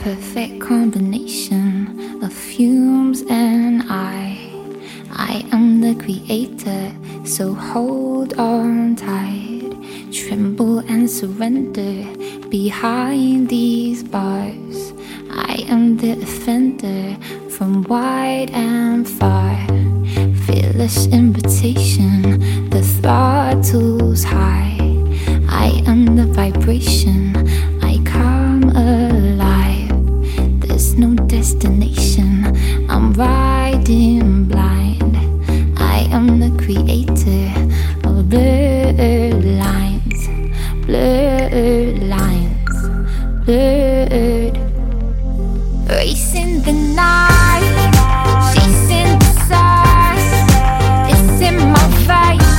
perfect combination of fumes and I am the creator, so hold on tight. Tremble and surrender behind these bars. I am the offender from wide and far. Fearless invitation, the throttle's high. I am the vibration, I come alive. There's no destination, I'm riding blind. I am the creator of blurred lines, blurred lines, blurred. Racing the night, chasing the stars. It's in my veins.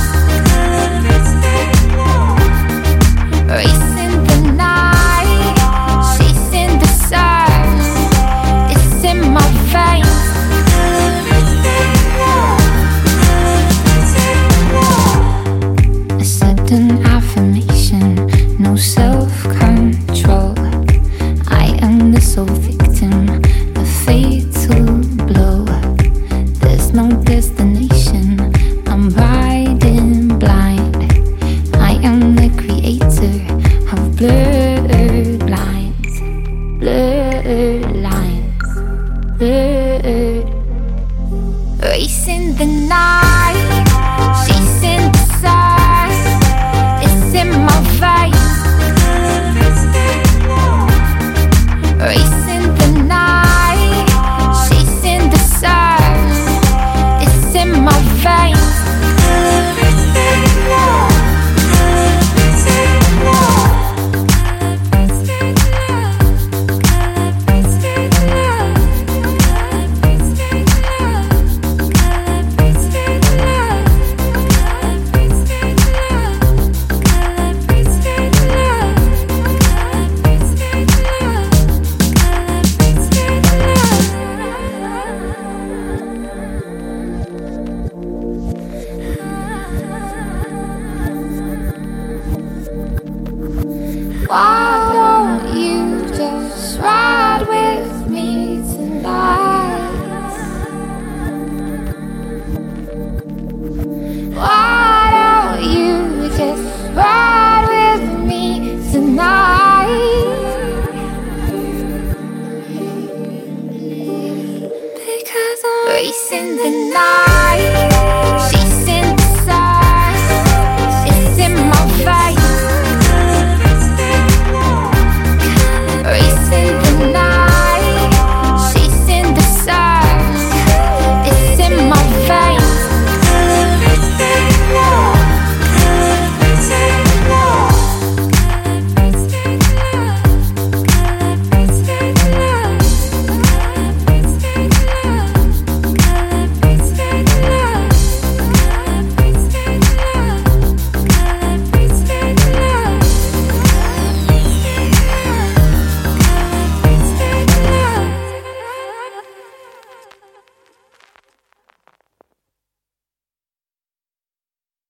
Racing the night, chasing the stars. It's in my veins. A sudden affirmation, no self-control. I am the sole victim, a fatal blow. There's no destination, I'm riding blind. I am the creator of blurred lines, blurred lines, blurred. Racing the night, chasing the stars. It's in my veins. Racing the night, chasing the stars. It's in my veins. Why?